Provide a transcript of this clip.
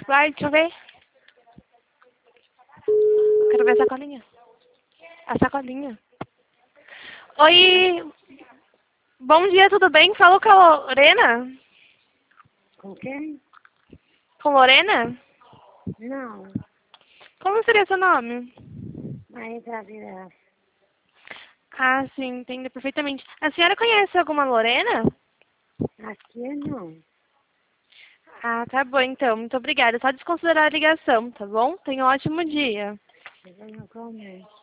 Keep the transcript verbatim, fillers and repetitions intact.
Vai, deixa eu ver. Quero ver a sacolinha. A sacolinha. Oi. Bom dia, tudo bem? Falo com a Lorena? Com quem? Com Lorena? Não. Como seria seu nome? Maísa Vieira. Ah, sim, entendo perfeitamente. A senhora conhece alguma Lorena? Aqui não. Ah, tá bom então. Muito obrigada. Só desconsiderar a ligação, tá bom? Tenha um ótimo dia. Eu venho comer.